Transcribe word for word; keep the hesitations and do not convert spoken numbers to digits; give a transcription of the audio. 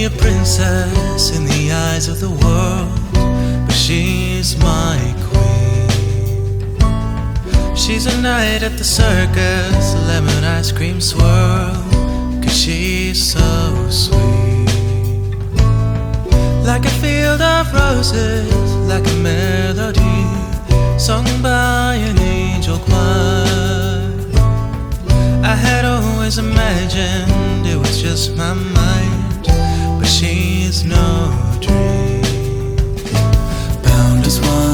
a princess in the eyes of the world, but she's my queen. She's a knight at the circus, lemon ice cream swirl, 'cause she's so sweet. Like a field of roses, like a melody sung by an angel choir. I had always imagined it was just my mind, but she's no dream. Bound as one